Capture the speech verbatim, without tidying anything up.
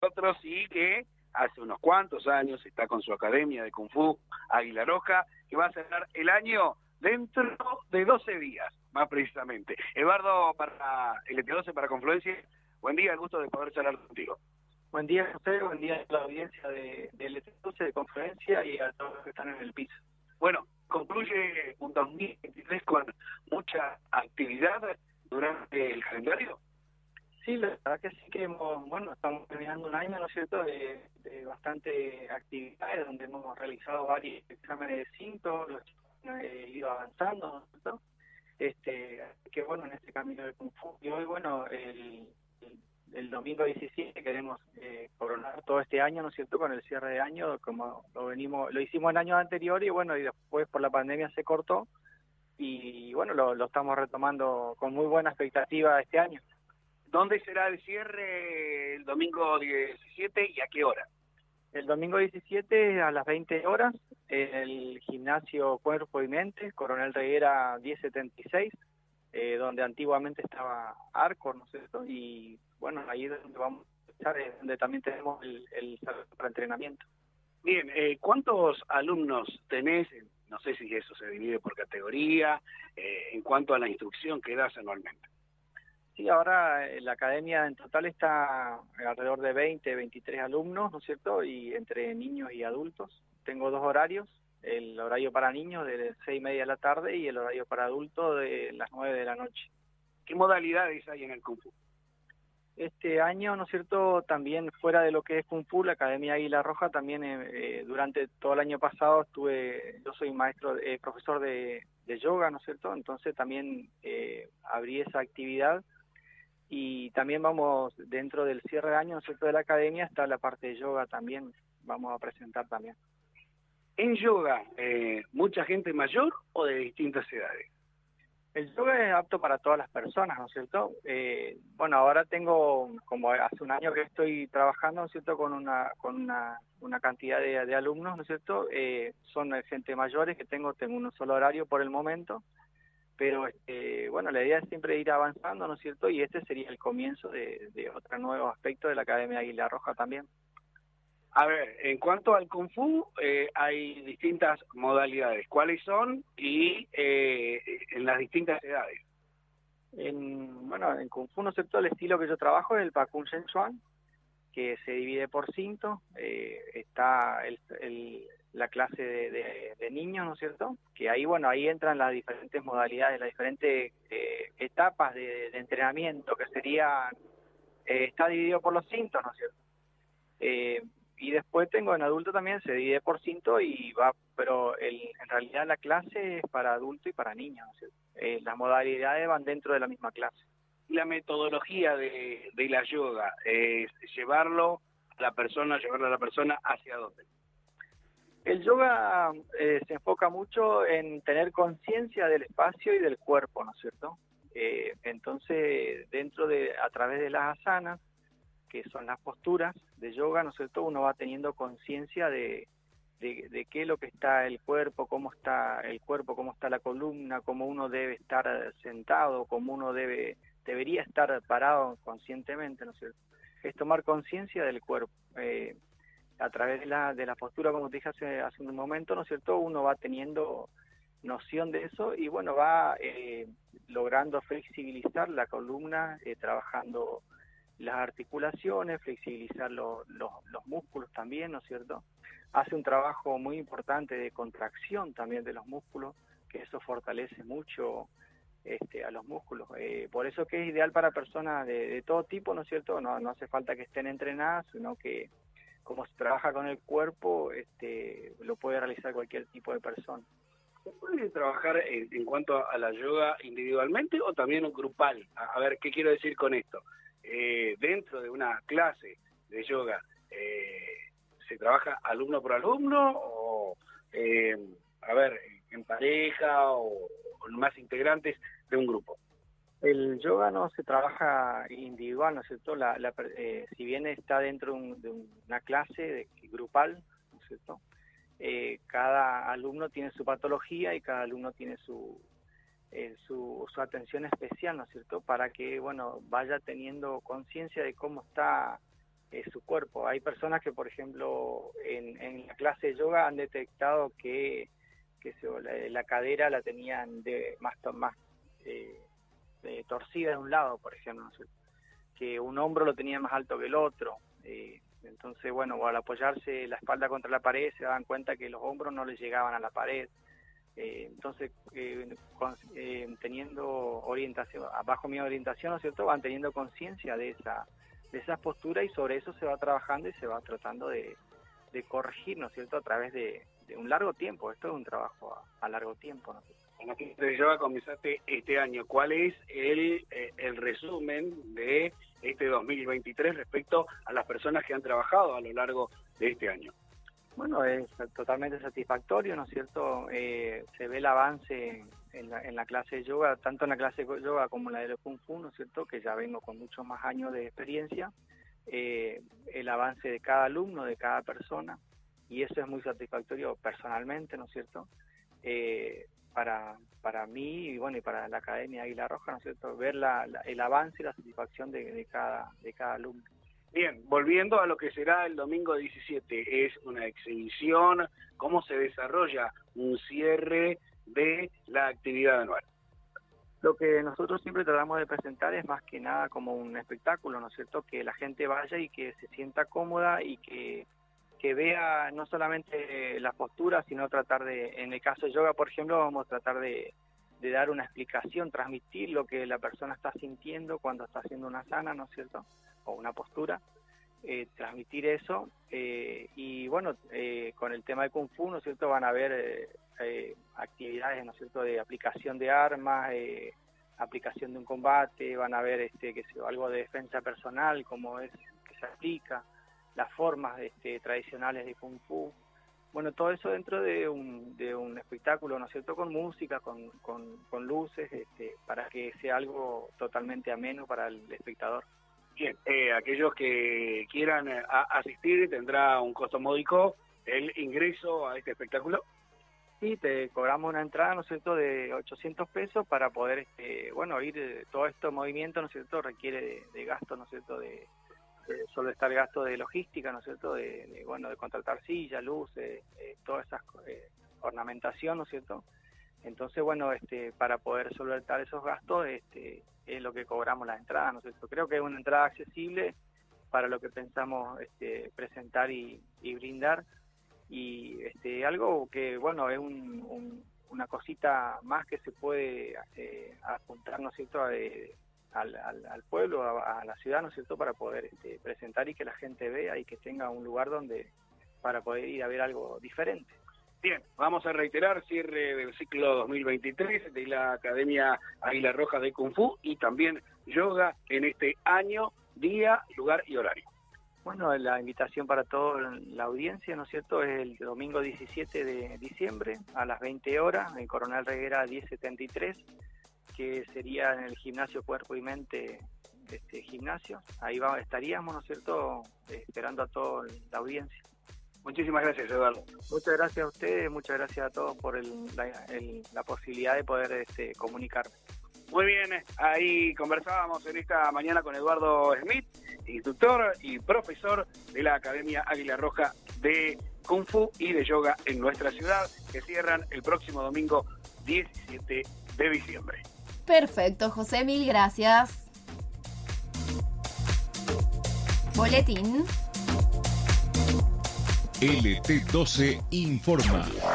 nosotros y que hace unos cuantos años está con su academia de Kung Fu Águila Roja, que va a cerrar el año dentro de doce días, más precisamente. Eduardo, para el L T doce, para Confluencia, buen día, el gusto de poder charlar contigo. Buen día, José, buen día a la audiencia de, de L T doce, de Confluencia, y a todos los que están en el piso. Bueno, concluye un dos mil veintitrés con mucha actividad durante el calendario. Sí, la verdad que sí que hemos, bueno, estamos terminando un año, ¿no es cierto?, de, de bastante actividades, donde hemos realizado varios exámenes de cinto, los chicos han eh, ido avanzando, ¿no es cierto?, este, que bueno, en este camino de Kung Fu. Y hoy, bueno, el, el, el domingo diecisiete queremos eh, coronar todo este año, ¿no es cierto?, con el cierre de año, como lo venimos, lo hicimos el año anterior y bueno, y después por la pandemia se cortó, y bueno, lo, lo estamos retomando con muy buena expectativa este año. ¿Dónde será el cierre el domingo diecisiete y a qué hora? El domingo diecisiete a las veinte horas en el gimnasio Cuerpo y Mente, Coronel Reguera diez setenta y seis, eh, donde antiguamente estaba Arcor, ¿no es cierto? Y bueno, ahí es donde vamos a estar, es donde también tenemos el, el salón para entrenamiento. Bien, eh, ¿cuántos alumnos tenés? No sé si eso se divide por categoría, eh, en cuanto a la instrucción que das anualmente. Sí, ahora la academia en total está alrededor de veinte, veintitrés alumnos, ¿no es cierto? Y entre niños y adultos. Tengo dos horarios, el horario para niños de seis y media de la tarde y el horario para adultos de las nueve de la noche. ¿Qué modalidades hay en el Kung Fu? Este año, ¿no es cierto?, también fuera de lo que es Kung Fu, la Academia Águila Roja, también eh, eh, durante todo el año pasado estuve, yo soy maestro, eh, profesor de, de yoga, ¿no es cierto? Entonces también eh, abrí esa actividad. Y también vamos, dentro del cierre de año, ¿no es cierto?, de la academia, está la parte de yoga también, vamos a presentar también. ¿En yoga, eh, mucha gente mayor o de distintas edades? El yoga es apto para todas las personas, ¿no es cierto? Eh, bueno, ahora tengo, como hace un año que estoy trabajando, ¿no es cierto?, con una con una, una cantidad de, de alumnos, ¿no es cierto? Eh, son gente mayores que tengo, tengo un solo horario por el momento, pero este, bueno, la idea es siempre ir avanzando, ¿no es cierto? Y este sería el comienzo de, de otro nuevo aspecto de la Academia Águila Roja también. A ver, en cuanto al Kung Fu, eh, hay distintas modalidades. ¿Cuáles son? Y eh, en las distintas edades. En, bueno, en Kung Fu, ¿no es cierto?, el estilo que yo trabajo es el Pakun Shen Chuan, que se divide por cinto. Eh, está el, el, la clase de, de, de niños, ¿no es cierto?, que ahí, bueno, ahí entran las diferentes modalidades, las diferentes eh, etapas de, de entrenamiento, que sería, eh, está dividido por los cintos, ¿no es cierto? Eh, y después tengo en adulto también, se divide por cinto y va, pero el, en realidad la clase es para adulto y para niños, ¿no es cierto? Eh, las modalidades van dentro de la misma clase. La metodología de, de la yoga es llevarlo a la persona, llevarlo a la persona hacia dónde. El yoga eh, se enfoca mucho en tener conciencia del espacio y del cuerpo, ¿no es cierto? Eh, entonces, dentro de, a través de las asanas, que son las posturas de yoga, ¿no es cierto?, uno va teniendo conciencia de, de, de qué es lo que está el cuerpo, cómo está el cuerpo, cómo está la columna, cómo uno debe estar sentado, cómo uno debe debería estar parado conscientemente, ¿no es cierto? Es tomar conciencia del cuerpo. Eh, a través de la, de la postura, como te dije hace, hace un momento, ¿no es cierto?, uno va teniendo noción de eso y bueno, va eh, logrando flexibilizar la columna, eh, trabajando las articulaciones, flexibilizar lo, lo, los músculos también, ¿no es cierto? Hace un trabajo muy importante de contracción también de los músculos, que eso fortalece mucho este, a los músculos. Eh, por eso que es ideal para personas de, de todo tipo, ¿no es cierto? No, no hace falta que estén entrenadas, sino que como se trabaja con el cuerpo, este, lo puede realizar cualquier tipo de persona. ¿Se puede trabajar en, en cuanto a la yoga individualmente o también grupal? A, a ver, ¿qué quiero decir con esto? Eh, dentro de una clase de yoga, eh, ¿se trabaja alumno por alumno o, eh, a ver, en pareja o con más integrantes de un grupo? El yoga no se trabaja individual, ¿no es cierto? La, la, eh, si bien está dentro de, un, de una clase de, grupal, ¿no es cierto? Eh, cada alumno tiene su patología y cada alumno tiene su, eh, su, su atención especial, ¿no es cierto? Para que, bueno, vaya teniendo conciencia de cómo está eh, su cuerpo. Hay personas que, por ejemplo, en, en la clase de yoga han detectado que, que se, la, la cadera la tenían de más, más eh, de torcida de un lado, por ejemplo, ¿no? Que un hombro lo tenía más alto que el otro. Eh, entonces, bueno, al apoyarse la espalda contra la pared se dan cuenta que los hombros no les llegaban a la pared. Eh, entonces, eh, con, eh, teniendo orientación, bajo mi orientación, ¿no es cierto?, van teniendo conciencia de esa de esas posturas y sobre eso se va trabajando y se va tratando de, de corregir, ¿no es cierto?, a través de, de un largo tiempo. Esto es un trabajo a, a largo tiempo, ¿no es cierto? En la clase de yoga comenzaste este año. ¿Cuál es el, eh, el resumen de este dos mil veintitrés respecto a las personas que han trabajado a lo largo de este año? Bueno, es totalmente satisfactorio, ¿no es cierto? Eh, se ve el avance en la, en la clase de yoga, tanto en la clase de yoga como en la de Kung Fu, ¿no es cierto? Que ya vengo con muchos más años de experiencia. Eh, el avance de cada alumno, de cada persona, y eso es muy satisfactorio personalmente, ¿no es cierto? Eh, para para mí y bueno y para la Academia Águila Roja, ¿no es cierto? Ver la, la, el avance y la satisfacción de, de cada de cada alumno. Bien, volviendo a lo que será el domingo diecisiete, es una exhibición, ¿cómo se desarrolla un cierre de la actividad anual? Lo que nosotros siempre tratamos de presentar es más que nada como un espectáculo, ¿no es cierto? Que la gente vaya y que se sienta cómoda y que, que vea no solamente las posturas, sino tratar de, en el caso de yoga, por ejemplo, vamos a tratar de, de dar una explicación, transmitir lo que la persona está sintiendo cuando está haciendo una asana, ¿no es cierto?, o una postura, eh, transmitir eso, eh, y bueno, eh, con el tema de Kung Fu, ¿no es cierto?, van a haber eh, eh, actividades, ¿no es cierto?, de aplicación de armas, eh, aplicación de un combate, van a haber este, que sea, algo de defensa personal, como es que se aplica, las formas este, tradicionales de Kung Fu. Bueno, todo eso dentro de un, de un espectáculo, ¿no es cierto?, con música, con, con, con luces, este, para que sea algo totalmente ameno para el espectador. Bien, eh, aquellos que quieran eh, a, asistir, tendrá un costo módico el ingreso a este espectáculo. Sí, te cobramos una entrada, ¿no es cierto?, de ochocientos pesos para poder, este, bueno, ir, eh, todo este movimiento, ¿no es cierto?, requiere de, de gasto, ¿no es cierto?, de, de solo está el gasto de logística, ¿no es cierto?, de, de bueno, de contratar sillas, luces, eh, todas esas eh, ornamentación, ¿no es cierto? Entonces, bueno, este, para poder solventar esos gastos, este, es lo que cobramos la entrada, ¿no es cierto? Creo que es una entrada accesible para lo que pensamos este, presentar y, y brindar, y este, algo que, bueno, es un, un, una cosita más que se puede eh, apuntar, ¿no es cierto?, a, eh, al, al, al pueblo, a, a la ciudad, ¿no es cierto?, para poder este, presentar y que la gente vea y que tenga un lugar donde para poder ir a ver algo diferente. Bien, vamos a reiterar cierre del ciclo dos mil veintitrés de la Academia Águila Roja de Kung Fu y también yoga en este año, día, lugar y horario. Bueno, la invitación para toda la audiencia, ¿no es cierto?, es el domingo diecisiete de diciembre a las veinte horas en Coronel Reguera diez setenta y tres, que sería en el gimnasio Cuerpo y Mente, este gimnasio. Ahí va, estaríamos, ¿no es cierto?, esperando a toda la audiencia. Muchísimas gracias, Eduardo. Muchas gracias a ustedes, muchas gracias a todos por el, la, el, la posibilidad de poder este, comunicarme. Muy bien, ahí conversábamos en esta mañana con Eduardo Smith, instructor y profesor de la Academia Águila Roja de Kung Fu y de Yoga en nuestra ciudad, que cierran el próximo domingo diecisiete de diciembre. Perfecto, José, mil gracias. Boletín. L T doce informa.